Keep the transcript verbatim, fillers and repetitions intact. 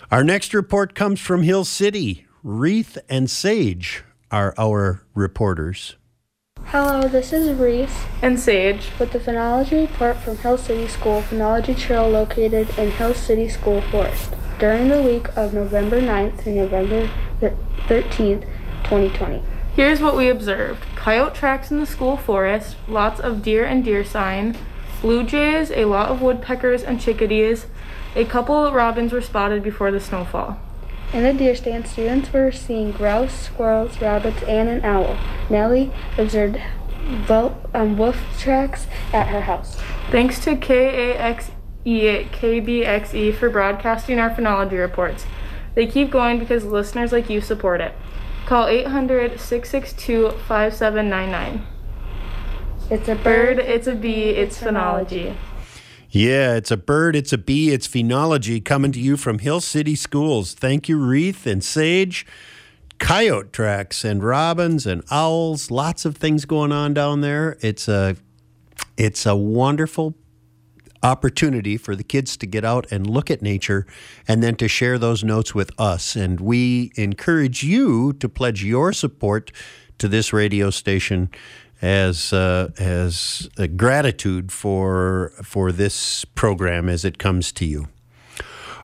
Our next report comes from Hill City. Wreath and Sage are our reporters. Hello, this is Wreath and Sage with the Phenology Report from Hill City School Phenology Trail located in Hill City School Forest during the week of November ninth through November thirteenth, twenty twenty. Here's what we observed. Coyote tracks in the school forest, lots of deer and deer sign, blue jays, a lot of woodpeckers and chickadees. A couple of robins were spotted before the snowfall. In the deer stand, students were seeing grouse, squirrels, rabbits, and an owl. Nellie observed um, wolf tracks at her house. Thanks to K A X E at K B X E for broadcasting our phenology reports. They keep going because listeners like you support it. Call eight hundred, six six two, five seven nine nine. It's a bird, it's a bee, it's phenology. Yeah, it's a bird, it's a bee, it's phenology coming to you from Hill City Schools. Thank you, Wreath and Sage. Coyote tracks and robins and owls, lots of things going on down there. It's a, it's a wonderful opportunity for the kids to get out and look at nature and then to share those notes with us. And we encourage you to pledge your support to this radio station as uh, as a gratitude for for this program as it comes to you.